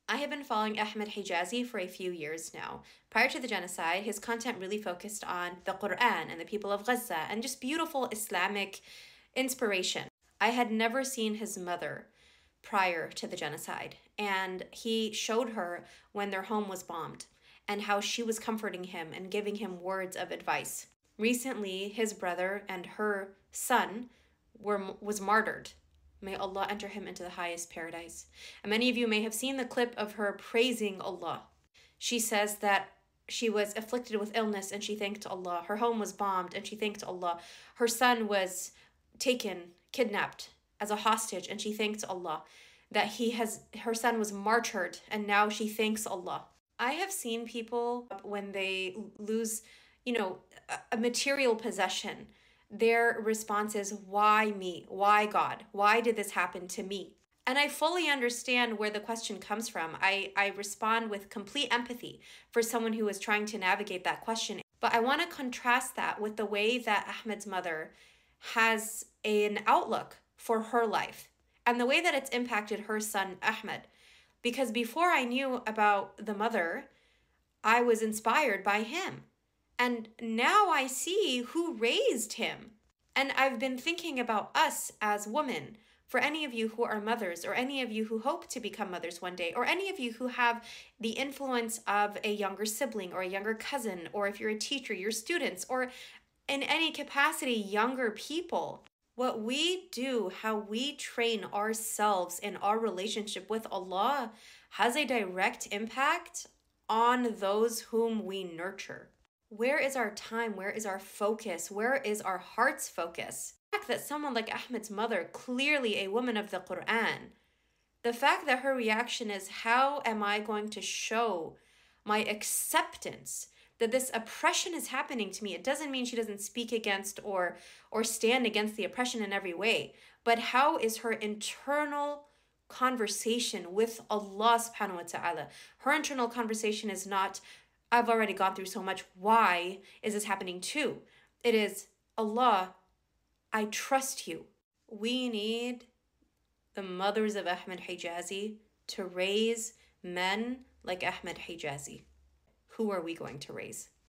I have been following Ahmed Hijazi for a few years now. Prior to the genocide, his content really focused on the Quran and the people of Gaza and just beautiful Islamic inspiration. I had never seen his mother prior to the genocide, and he showed her when their home was bombed and how she was comforting him and giving him words of advice. Recently, his brother and her son was martyred. May Allah enter him into the highest paradise. And many of you may have seen the clip of her praising Allah. She says that she was afflicted with illness and she thanked Allah. Her home was bombed and she thanked Allah. Her son was taken, kidnapped as a hostage, and she thanked Allah. That her son was martyred and now she thanks Allah. I have seen people when they lose, a material possession, their response is, why me? Why God? Why did this happen to me? And I fully understand where the question comes from. I respond with complete empathy for someone who is trying to navigate that question. But I want to contrast that with the way that Ahmed's mother has an outlook for her life and the way that it's impacted her son, Ahmed. Because before I knew about the mother, I was inspired by him. And now I see who raised him. And I've been thinking about us as women. For any of you who are mothers, or any of you who hope to become mothers one day, or any of you who have the influence of a younger sibling or a younger cousin, or if you're a teacher, your students, or in any capacity, younger people. What we do, how we train ourselves in our relationship with Allah has a direct impact on those whom we nurture. Where is our time? Where is our focus? Where is our heart's focus? The fact that someone like Ahmed's mother, clearly a woman of the Quran, the fact that her reaction is, how am I going to show my acceptance that this oppression is happening to me? It doesn't mean she doesn't speak against or stand against the oppression in every way, but how is her internal conversation with Allah subhanahu wa ta'ala? Her internal conversation is not, I've already gone through so much, why is this happening too? It is, Allah, I trust you. We need the mothers of Ahmed Hijazi to raise men like Ahmed Hijazi. Who are we going to raise?